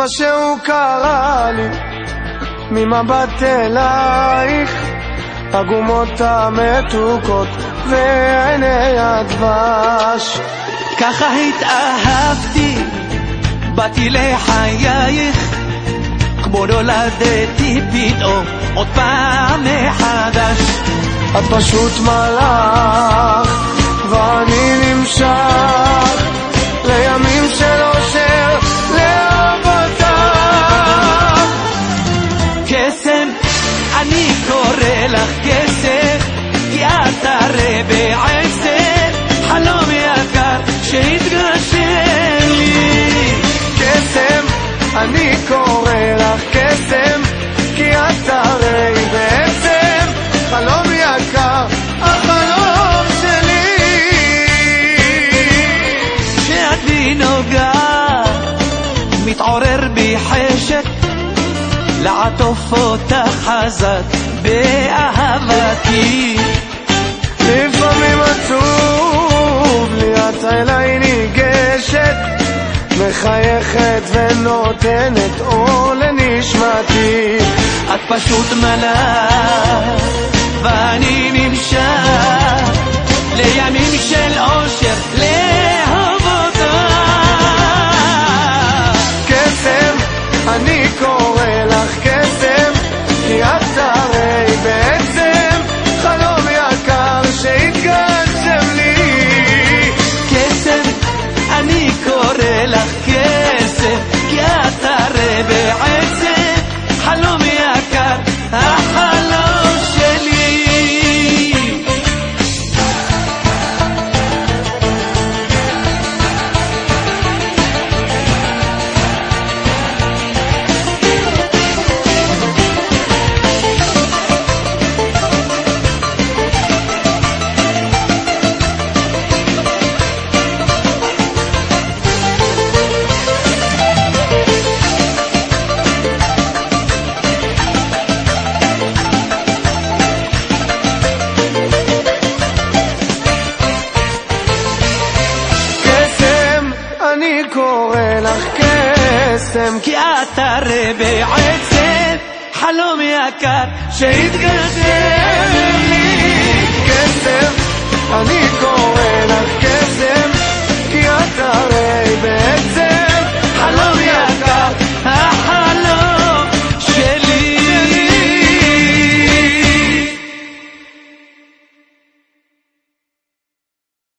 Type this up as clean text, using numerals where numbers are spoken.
משהו קרה לי ממבט אלייך, הגומות המתוקות ועיני הדבש. ככה התאהבתי, באתי לחייך, כמו נולדתי פתאום עוד פעם מחדש. את פשוט מלאך ואני נמשך לימים של אושר לאהוב אותך. קסם, אני קורא לך קסם, כי את הרי בעצם חלום יקר שהתגשם לי. קסם, אני קורא לך קסם, כי את הרי בעצם חלום יקר, החלום שלי. כשאת בי נוגעת מתעורר בי חשק לעטוף אותך חזק באהבתי. לפעמים עצוב לי, את אליי ניגשת, מחייכת ונותנת אור לנשמתי. את פשוט מלאך ואני נמשך לימים של אושר לאהוב אותך. קסם, אני קורא לך קסם, כי את הרי בעצם חלום יקר שהתגשם לי. קסם, אני קורא לך קסם, כי את הרי בעצם חלום יקר, החלום שלי. אני קורא לך קסם, כי את הרי בעצם חלום יקר שהתגשם לי. קסם,